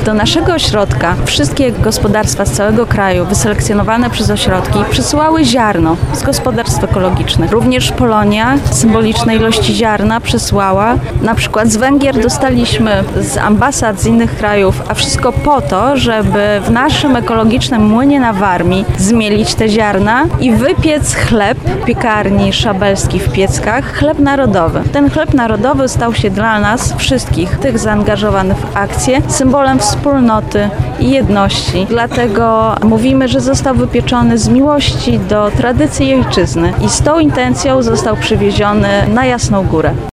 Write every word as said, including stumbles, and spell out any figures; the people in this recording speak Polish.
Do naszego ośrodka wszystkie gospodarstwa z całego kraju wyselekcjonowane przez ośrodki przysyłały ziarno z gospodarstw ekologicznych. Również Polonia symboliczne ilości ziarna przysłała. Na przykład z Węgier dostaliśmy, z ambasad z innych krajów, a wszystko po to, żeby w naszym ekologicznym młynie na Warmii zmielić te ziarna i wypiec chleb w piekarni Szabelski w Pieckach, chleb narodowy. Ten chleb narodowy stał się dla nas wszystkich, tych zaangażowanych w akcję, symbolem wspólnoty i jedności. Dlatego mówimy, że został wypieczony z miłości do tradycji i ojczyzny i z tą intencją został przywieziony na Jasną Górę.